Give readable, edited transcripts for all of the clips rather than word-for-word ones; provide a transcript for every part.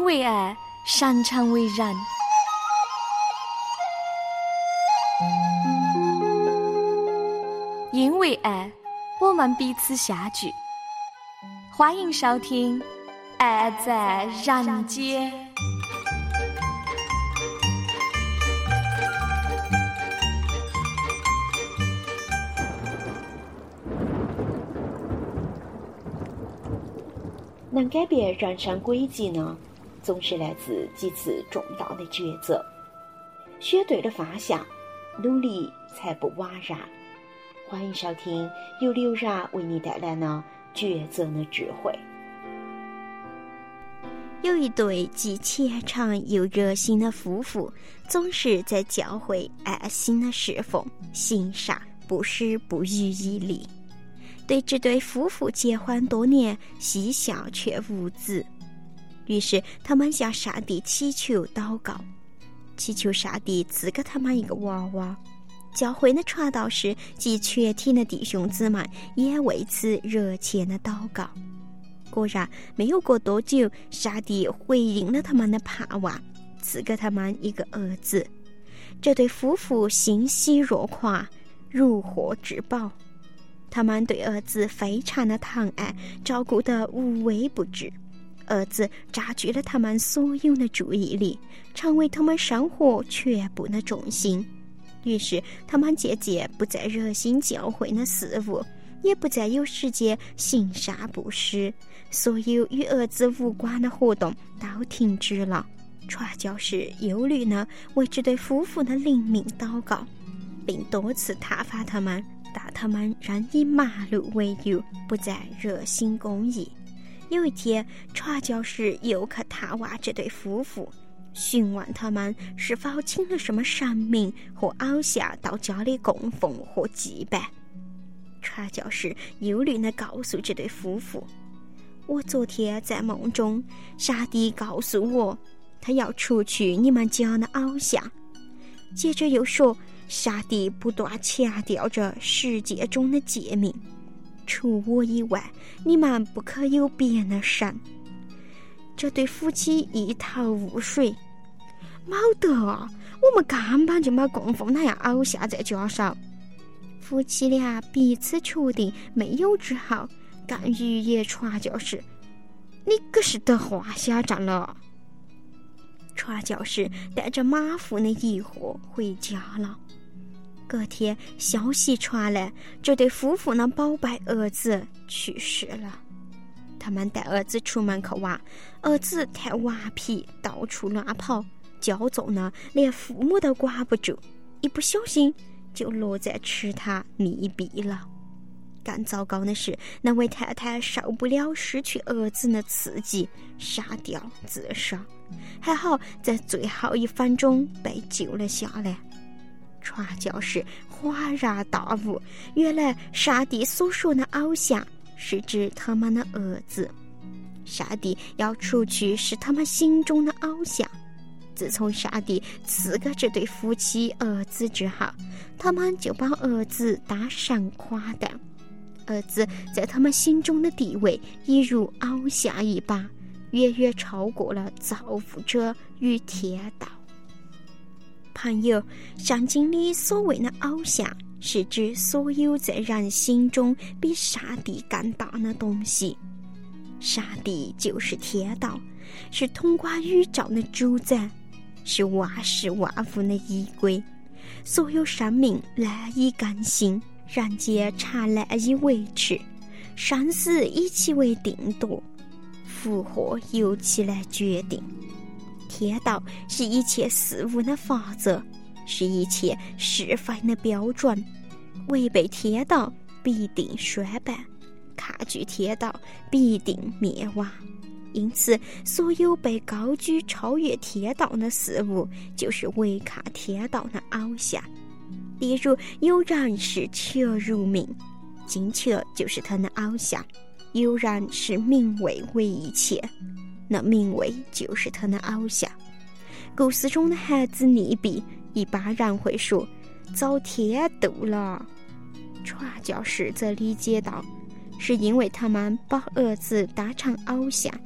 为爱，擅长为人。因为爱，我们彼此相聚。欢迎收听《爱在人间》。 能改变人生轨迹呢，总是来自几次重大的抉择。选对了方向，努力才不枉然。欢迎收听由刘然为你带来的抉择的智慧。 有一对既虔诚又热心的夫妇，总是在教会爱心的侍奉，行善不施不遗余力。对这对夫妇结婚多年，嬉笑却无子，于是他们向上帝祈求祷告，祈求上帝赐给他们一个娃娃。教会的传道士及全体的弟兄姊妹也为此热切的祷告。果然没有过多久，上帝回应了他们的盼望，赐给他们一个儿子。这对夫妇欣喜若狂，如获至宝。他们对儿子非常的疼爱，照顾得无微不至。儿子占据了他们所有的注意力，成为他们生活全部的重心。于是他们渐渐不再热心教会的事务，也不再有时间行善布施，所有与儿子无关的活动都停止了。传教士忧虑呢，为这对夫妇的灵命祷告，并多次探访他们，但他们仍以忙碌为由，不再热心公益。有一天，传教士又去探望这对夫妇，询问他们是否请了什么神明和偶像到家里供奉或祭拜。传教士忧虑地告诉这对夫妇，我昨天在梦中，上帝告诉我他要除去你们家的偶像。接着又说，上帝不断强调着世界中的诫命，除我以外，你们不可有别的神。这对夫妻一头雾水，没得啊，我们根本就没供奉那样偶像在家上。夫妻俩彼此确定没有之后，更预言传教士，你可是得话下站了。传教士带着满腹的疑惑回家了。隔天消息传来，这对夫妇的宝贝儿子去世了。他们带儿子出门去玩，儿子太顽皮，到处乱跑，骄纵呢连父母都管不住，一不小心就落在池塘溺毙了。更糟糕的是，那位太太受不了失去儿子的刺激，上吊自杀，还好在最后1分钟被救了下来。传教士恍然大悟，原来上帝所说的偶像是指他们的儿子，上帝要除去是他们心中的偶像。自从上帝赐给这对夫妻儿子之后，他们就把儿子当神夸待，儿子在他们心中的地位已如偶像一般，远远超过了造物者与天道。朋友，圣经里所谓的偶像，是指所有在人心中比上帝更大的东西。上帝就是天道，是统管宇宙的主宰，是万事万物的依归。所有生命难以更新，人间常难以维持，生死以其为定夺，福祸由其来决定。天道是一切事物的法则，是一切是非的标准。违背天道必定衰败，抗拒天道必定灭亡。因此，所有被高举超越天道的事物，就是违抗天道的偶像。例如，有人是球如名，金球就是他的偶像；有人是名位为一切，那名位就是他的偶像。故事中的孩子溺毙，一般人会说遭天妒了。传教士则理解到，是因为他们把儿子当成偶像，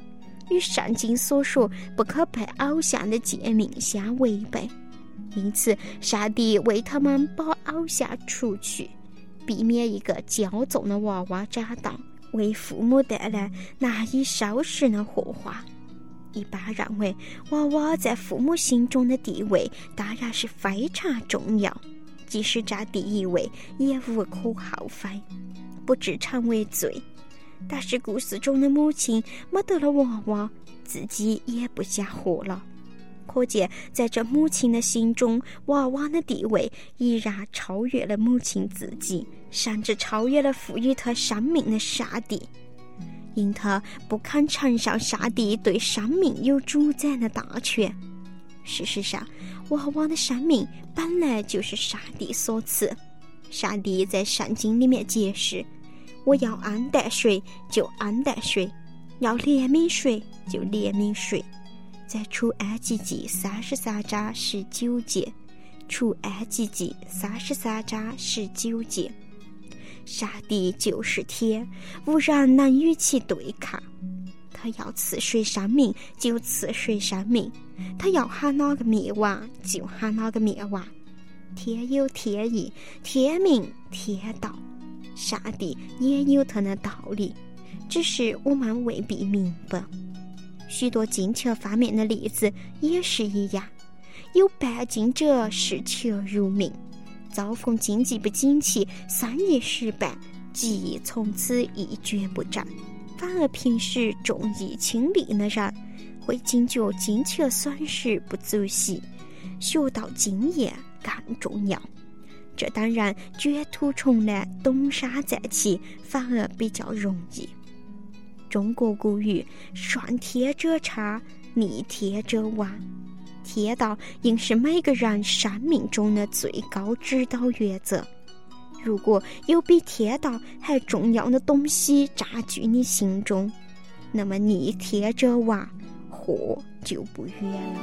与圣经所说不可拜偶像的诫命相违背，因此上帝为他们把偶像除去，避免一个骄纵的娃娃长大，为父母带来难以收拾的祸患。一般认为，娃娃在父母心中的地位当然是非常重要，即使占第一位也无可厚非，不致成为罪。但是故事中的母亲没得了娃娃，自己也不想活了，可见在这母亲的心中，娃娃的地位依然超越了母亲自己，甚至超越了赋予她生命的上帝，因她不肯承受上帝对生命有主宰的大权。事实上，娃娃的生命本来就是上帝所赐。上帝在圣经里面解释，我要恩待谁就恩待谁，要怜悯谁就怜悯谁。在出埃及记33章19节，出埃及记33章19节，上帝就是天，无人能与其对抗。他要赐谁生命就赐谁生命，他要喊哪个灭亡就喊哪个灭亡。天有天意，天命天道，上帝也有他的道理，只是我们未必明白。许多金钱方面的例子也是一样，有拜金者视钱如命，遭逢经济不景气，生意失败，记忆从此一蹶不振。反而平时重义轻利的人，会惊觉金钱损失不足惜，学到经验更重要。这当然卷土重来，东山再起反而比较容易。中国古语顺天者昌，逆天者亡，天道应是每个人生命中的最高指导原则。如果有比天道还重要的东西占据你心中，那么逆天者亡，祸就不远了。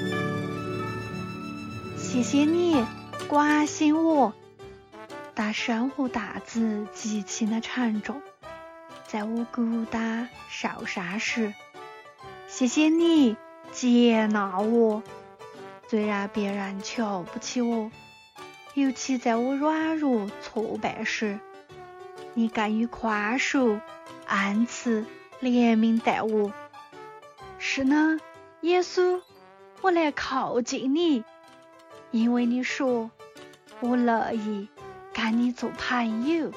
谢谢你关心我，但生活大志极其的沉重，在我孤单受伤时，谢谢你接纳我，虽然别人瞧不起我，尤其在我软弱挫败时，你敢于宽恕、恩慈、怜悯待我。是呢，耶稣，我来靠近你，因为你说我乐意跟你做朋友。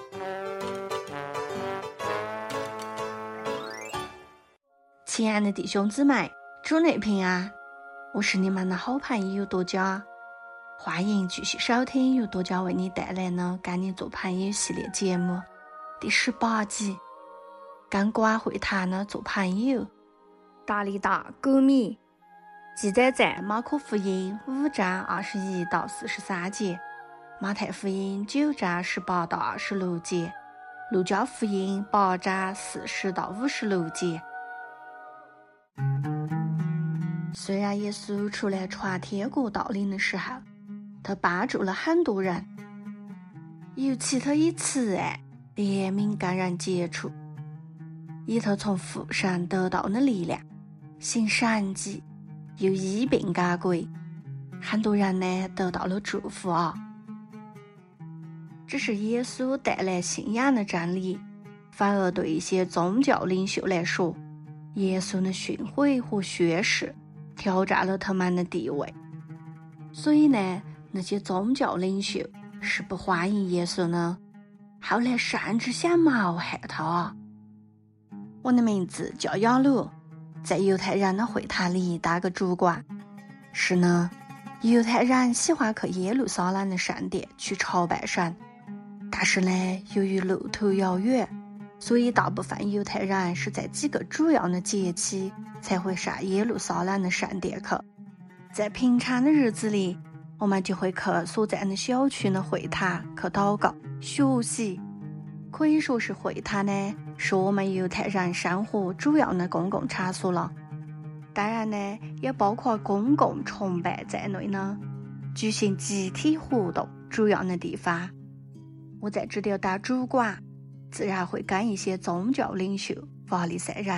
亲爱的弟兄姊妹，主内平安，我是你们的好朋友多佳，欢迎继续收听由多佳为你带来的跟你做朋友系列节目第18集，跟关会谈的做朋友。大力大歌米记载在马可福音5章21到43节，马太福音9章18到26节，路加福音8章40到56节。虽然耶稣出来传天国道理的时候，他帮助了很多人，尤其他以慈爱、怜悯跟人接触，以他从父神得到的力量，行神迹，又医病赶鬼，很多人呢得到了祝福啊。只是耶稣带来信仰的真理，反而对一些宗教领袖来说，耶稣的训诲和宣誓挑战了他们的地位，所以呢，那些宗教领袖是不欢迎耶稣呢，后来甚至想谋害他啊。我的名字叫杨璐，在犹太人的会堂里当个主管。是呢，犹太人喜欢去耶路撒冷的圣殿去朝拜神，但是呢，由于路途遥远，所以大部分犹太人是在几个主要的节期才会上耶路撒冷的圣殿去。在平常的日子里，我们就会去所在的小区的会堂去祷告学习，可以说是会堂呢是我们犹太人生活主要的公共场所了。当然呢，也包括公共崇拜在内呢，举行集体活动主要的地方。我在这里当主管，自然会跟一些宗教领袖、法利赛人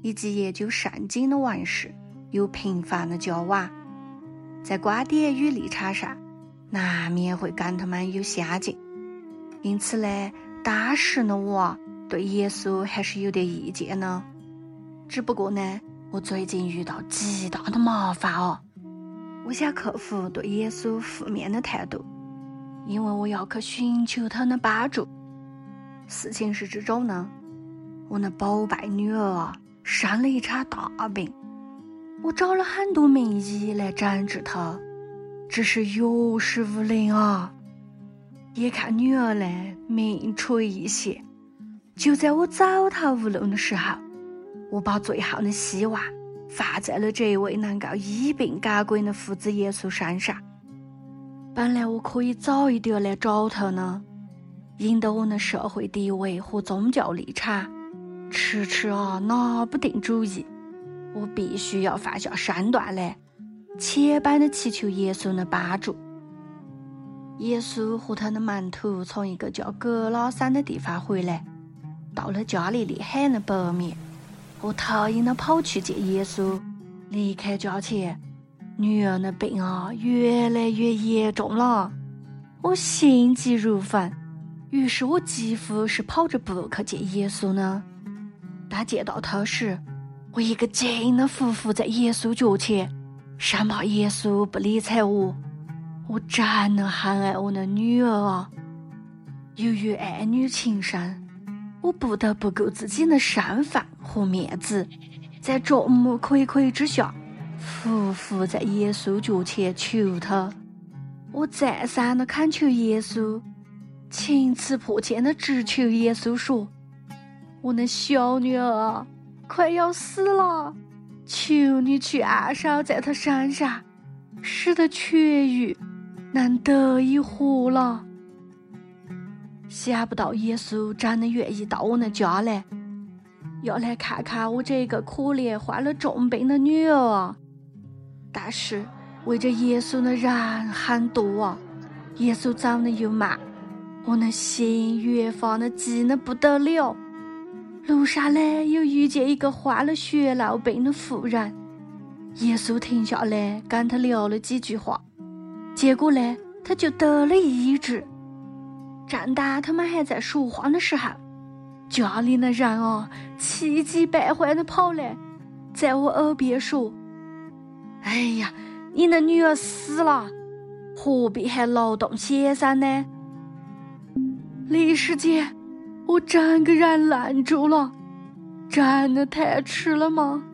以及研究圣经的王士有频繁的交往，在观点与立场上难免会跟他们有相近。因此呢，当时的我对耶稣还是有点意见呢。只不过呢，我最近遇到极大的麻烦哦。我想克服对耶稣负面的态度，因为我要去寻求他的帮助。事情是这种呢，我的宝贝女儿啊，生了一场大病，我找了很多名医来诊治她，只是有时无灵啊。眼看女儿呢命垂一线，就在我走投无路的时候，我把最后的希望放在了这位能够医病赶鬼的父子耶稣身上。本来我可以早一点来找他呢，引得我的社会地位和宗教立场迟迟拿不定主意。我必须要放下身段来，千般的祈求耶稣的帮助。耶稣和他的门徒从一个叫格拉山的地方回来，到了加利利海的北面。我特意的跑去见耶稣，离开家前，女儿的病越来越严重了，我心急如焚。于是我几乎是跑着步去见耶稣呢。当见到他时，我一个劲的匍匐在耶稣脚前，生怕耶稣不理睬我。我真的很爱我的女儿啊！由于爱女情深，我不得不顾自己的身份和面子，在众目睽睽之下匍匐在耶稣脚前求他。我再三的恳求耶稣，情辞迫切的直求耶稣说：我的小女儿快要死了，求你去按手在她身上，使她痊愈，能得以活了。想不到耶稣真的愿意到我的家来，要来看看我这个可怜患了重病的女儿啊！但是为着耶稣的人很多啊，耶稣走的又慢，我的心越发的急得不得了。路上呢，又遇见一个患了血痨病的妇人，耶稣停下来跟他聊了几句话，结果呢，他就得了医治。正当他们还在说话的时候，家里的人气急败坏的跑来，在我耳边说：哎呀，你的女儿死了，何必还劳动先生呢？立时间我整个人愣住了，真的太迟了吗？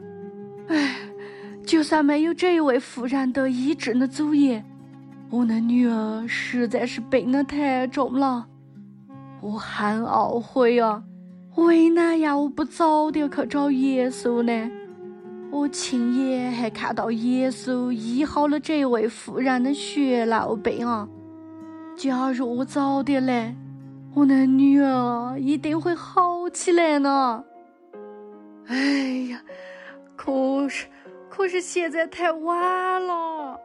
就算没有这位妇人得医治的主意，我的女儿实在是病得太重了。我很懊悔啊，为哪样我不早点去找耶稣呢？我亲眼还看到耶稣医好了这位妇人的血痨病啊！假如我早点来，我的女儿一定会好起来呢。哎呀，可是现在太晚了。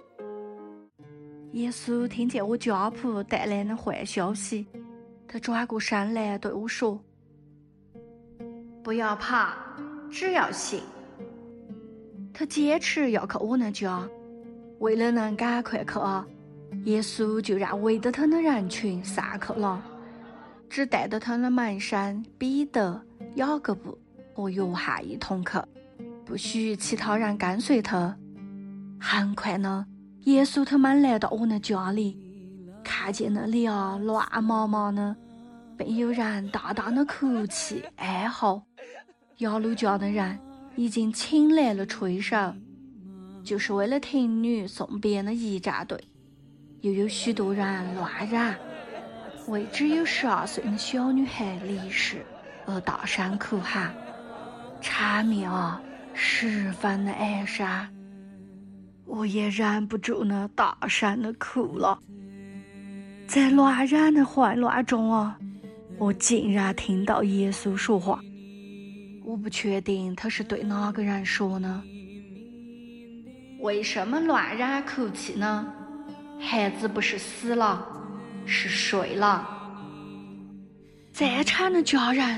耶稣听见我家仆带来的坏消息，他转过身来对我说：不要怕，只要信。他坚持要去我那家，为了能赶快去耶稣就让围着他的人群散去了，只带着他的门生彼得、雅各布和约翰一同去，不许其他人跟随他。很快呢，耶稣他们来到我的家里，看见那里乱麻麻的，并有人大大的哭泣哀嚎。雅鲁家的人已经请来了吹手，就是为了听女送别的仪仗队。又有许多人乱嚷，为只有12岁的小女孩离世而大声哭喊，场面十分的哀伤。我也忍不住呢，大声的哭了。在乱嚷的混乱中我竟然听到耶稣说话。我不确定他是对哪个人说呢？为什么乱嚷哭泣呢？孩子不是死了，是睡了。在场的家人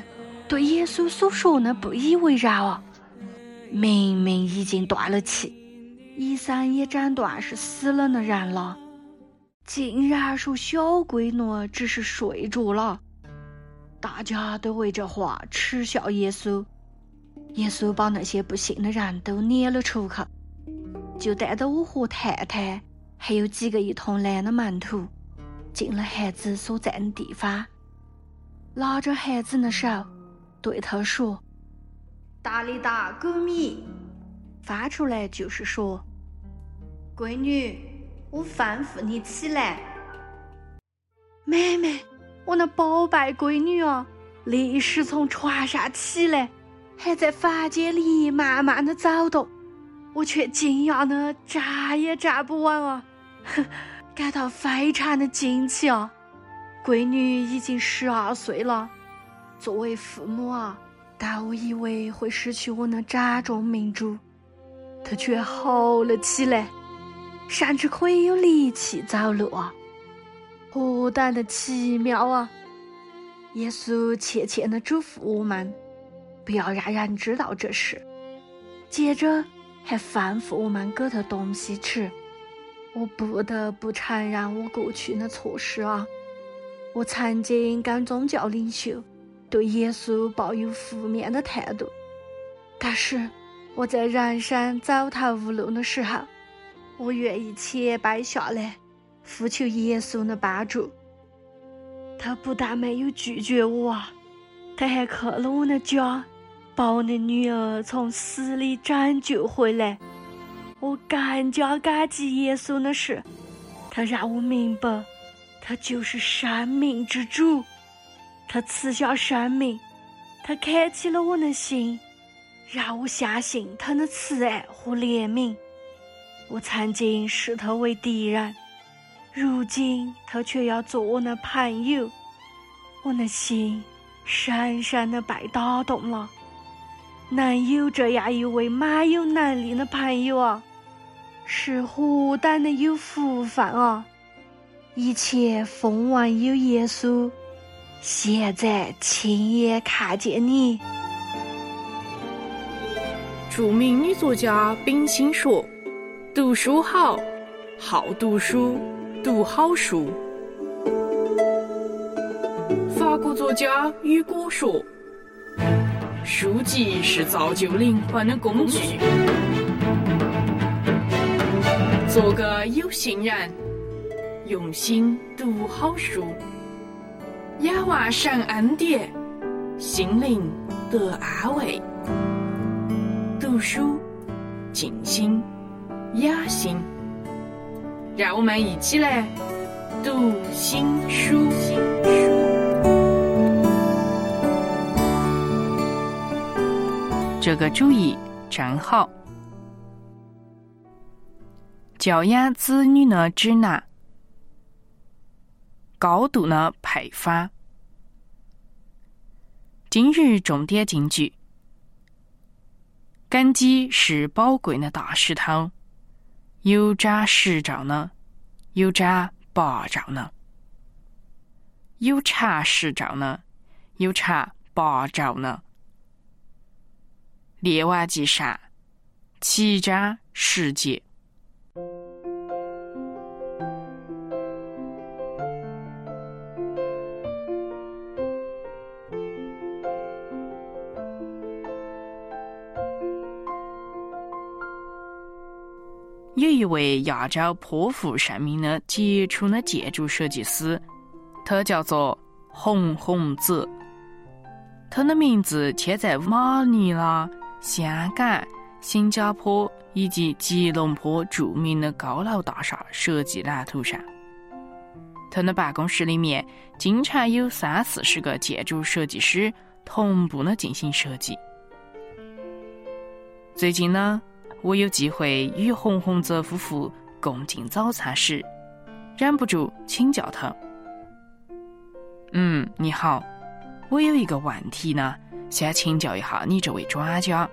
对耶稣所说的不以为然啊！明明已经断了气，衣衫也斩断，是死了的人了，竟然说小闺女只是睡着了。大家都为这话耻笑耶稣。耶稣把那些不信的人都撵了出去，就带着我和太太还有几个一同来的门徒进了孩子所在的地方，拉着孩子的手对他说：大力达古米，翻出来就是说：闺女，我吩咐你起来。妹妹，我那宝贝闺女啊，立时从床上起来，还在房间里慢慢的走动，我却惊讶的站也站不稳啊，感到非常的惊奇啊。闺女已经12岁了，作为父母啊，但我以为会失去我那掌中明珠，她却好了起来，甚至可以有力气走路啊，何等的奇妙啊！耶稣切切地嘱咐我们，不要让人知道这事，接着还吩咐我们给他东西吃。我不得不承认我过去的错事啊！我曾经跟宗教领袖对耶稣抱有负面的态度，但是我在人生走投无路的时候，我愿意谦卑下来，呼求耶稣的帮助。他不但没有拒绝我啊，他还去了我的家，把我的女儿从死里拯救回来。我更加感激耶稣的是，他让我明白他就是生命之主，他赐下生命，他开启了我的心，让我相信他的慈爱和怜悯。我曾经视他为敌人，如今他却要做我的朋友，我的心深深地被打动了。能有这样一位蛮有能力的朋友啊，是何等的有福分啊！一切奉闻有耶稣，现在亲眼看见你。 著名女作家冰心说：读书好，好读书，读好书。法国作家雨果说：书籍是造就灵魂的工具。做个有心人，用心读好书，仰望神恩典，心灵得安慰。读书静心雅心，让我们一起来读新书。这个主意真好。教养子女的指南，高度的配方。今日重点金句：根基是宝贵的大石头，有长10丈呢，有长8丈呢；有长10丈呢，有长8丈呢。列王纪上7章10节。有一位亚洲颇负盛名的杰出的建筑设计师，他叫做洪洪泽。他的名字贴在马尼拉、香港、新加坡以及吉隆坡著名的高楼大厦设计蓝图上。他的办公室里面经常有30-40个建筑设计师同步的进行设计。最近呢，我有机会与洪洪泽夫妇共进早餐时，忍不住请教他：你好，我有一个问题呢，想请教一下你这位专家。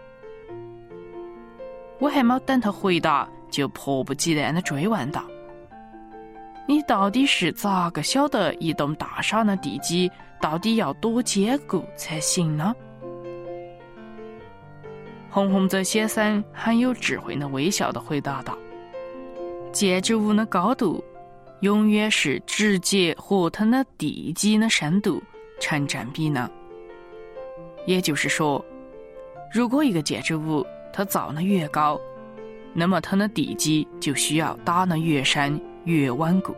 我还没等他回答，就迫不及待地追问道：你到底是咋个晓得一栋大厦的地基到底要多坚固才行呢？洪洪泽先生很有智慧的微笑地回答道：建筑物的高度永远是直接和它的地基的深度成正比呢。也就是说，如果一个建筑物它造得越高，那么它的地基就需要打得越深越稳固。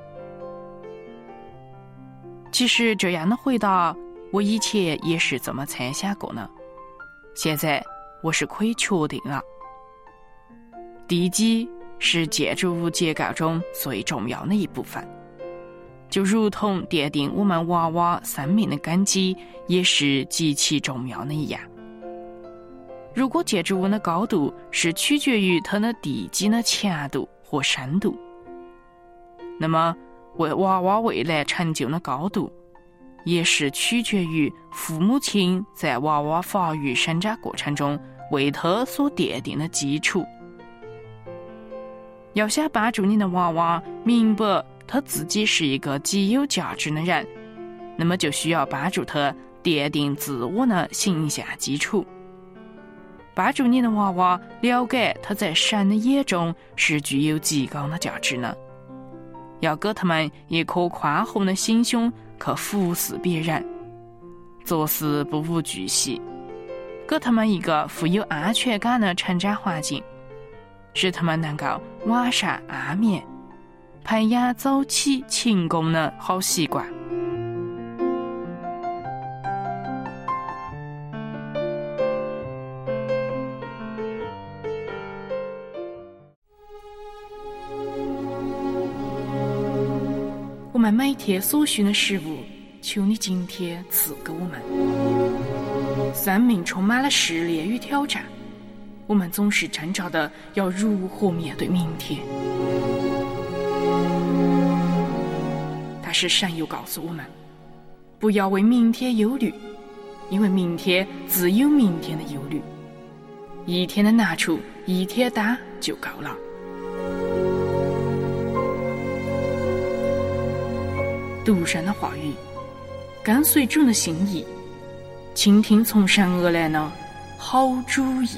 其实这样的回答我以前也是这么猜想过呢，现在我是可以确定了。地基是建筑物结构中最重要的一部分，就如同奠定我们娃娃生命的根基也是极其重要的一样。如果建筑物的高度是取决于它的地基的强度和深度，那么为娃娃未来成就的高度也是取决于父母亲在娃娃发育生长过程中为他所奠定的基础。要想帮助你的娃娃明白他自己是一个极有价值的人，那么就需要帮助他奠定自我的形象基础，帮助你的娃娃了解他在神的眼中是具有极高的价值的，要给他们一颗宽宏的心胸去服侍别人，做事不无巨细，给他们一个富有安全感的成长环境，使他们能够晚上安眠，培养早起勤工的好习惯。我们每天所需的食物，求你今天赐给我们。生命充满了试炼与挑战，我们总是挣扎的要如何面对明天。但是神又告诉我们，不要为明天忧虑，因为明天自有明天的忧虑，一天的难处一天担就够了。读神的话语，跟随主的心意，倾听从神而来的好主意。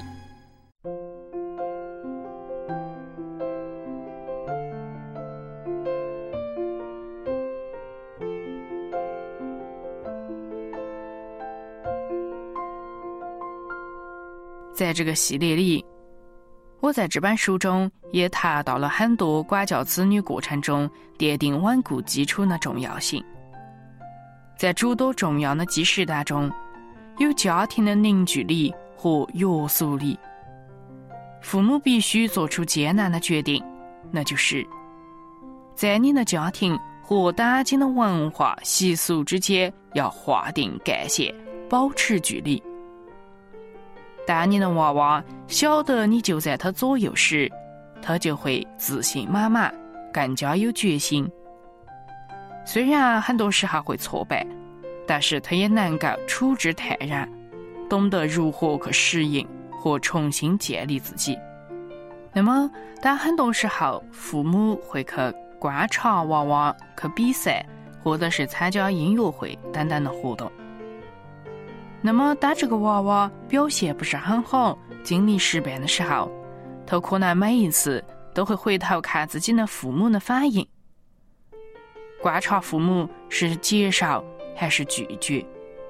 在这个系列里，我在这本书中也谈到了很多管教子女过程中奠定稳固基础的重要性。在诸多重要的基石当中，有家庭的凝聚力和约束力。父母必须做出艰难的决定，那就是在你的家庭和当今的文化习俗之间要划定干线，保持距离。当你的娃娃晓得你就在他左右时，他就会自信满满，更加有决心。虽然很多时候会挫败，但是他也能够处之泰然，懂得如何去适应和重新建立自己。那么当很多时候父母会去观察娃娃去比赛，或者是参加音乐会等等的活动，那么当这个娃娃表现不是很好，经历失败的时候，他可能每一次都会回头看自己的父母的反应，观察父母是接受还是拒绝。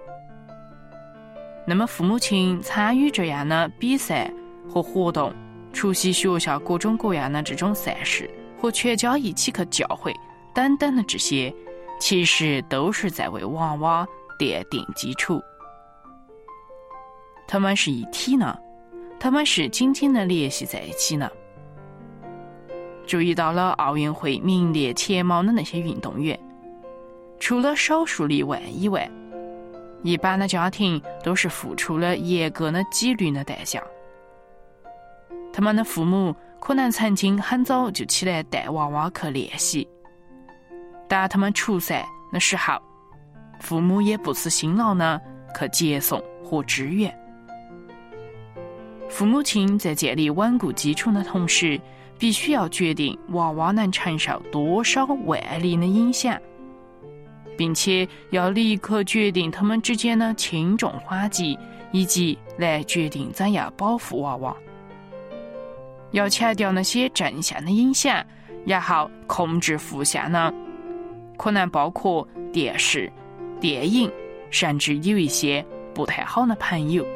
那么父母亲参与这样的比赛和活动，出席学校各种各样的这种赛事，和全家一起去教会等等的这些，其实都是在为娃娃奠定基础。他们是一体呢，他们是紧紧地联系在一起呢。注意到了奥运会名列前茅的那些运动员，除了少数例外以外，一般的家庭都是付出了严格的纪律的代价。他们的父母可能曾经很早就起来带娃娃去练习，当他们出赛的时候，父母也不辞辛劳呢去接送和支援。父母亲在建立稳固基础的同时，必须要决定娃娃能承受多少外力的影响， 并且要立刻决定他们之间的轻重缓急，以及来决定怎样保护娃娃。要强调那些正向的影响，然后控制负向呢，可能包括电视、电影，甚至有一些不太好的朋友。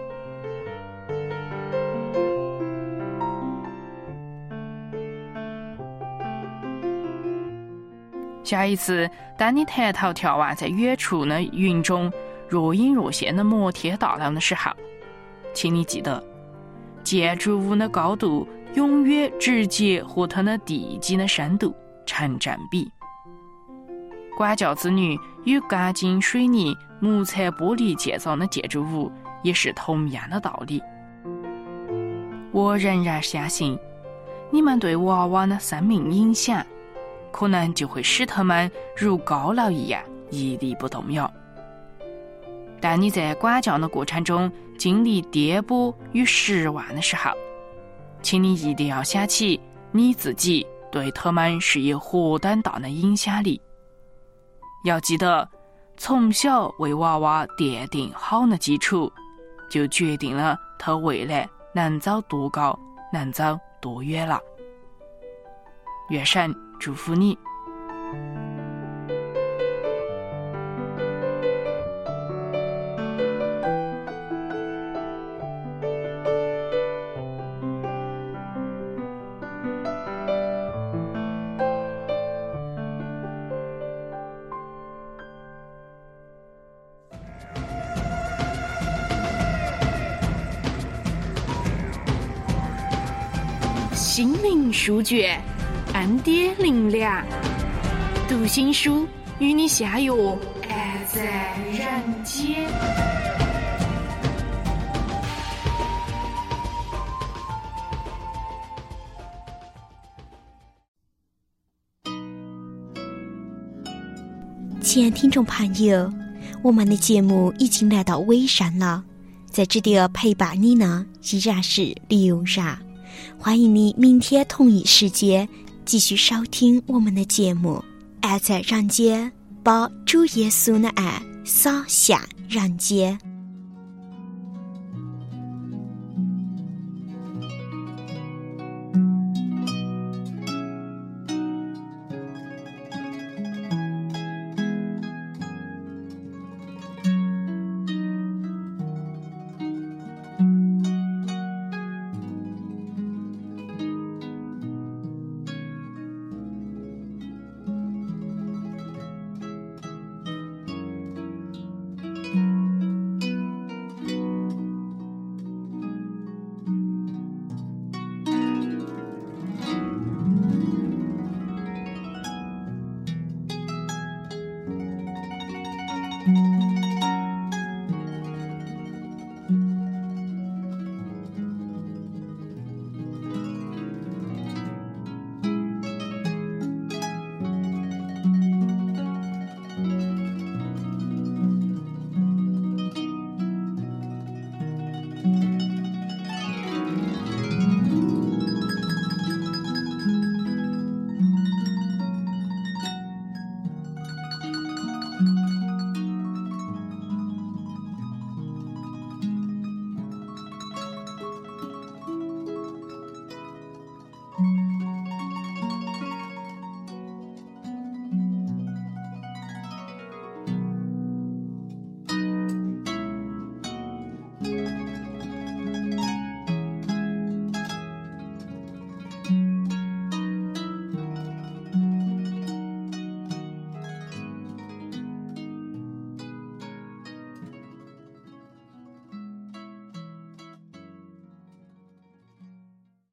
下一次当你抬头眺望在远处的云中若隐若现的摩天大楼的时候，请你记得，建筑物的高度永远直接和它的地基的深度成正比。管教子女与钢筋水泥、木材玻璃建造的建筑物也是同样的道理。我仍然相信，你们对娃娃的生命影响，可能就会使他们如高楼一样屹立不动摇。当你在管教的过程中经历颠簸与失望的时候，请你一定要想起你自己对他们是有何等大的影响力。要记得，从小为娃娃奠定好的基础，就决定了他未来能走多高，能走多远了。愿神祝福你。 心灵书卷，恩典灵粮，读心书与你相约爱在人间。 亲爱听众朋友，我们的节目已经来到尾声了，在这里陪伴你呢依然是刘然。欢迎你明天同一时间继续收听我们的节目。爱在人间，把主耶稣的爱洒向人间。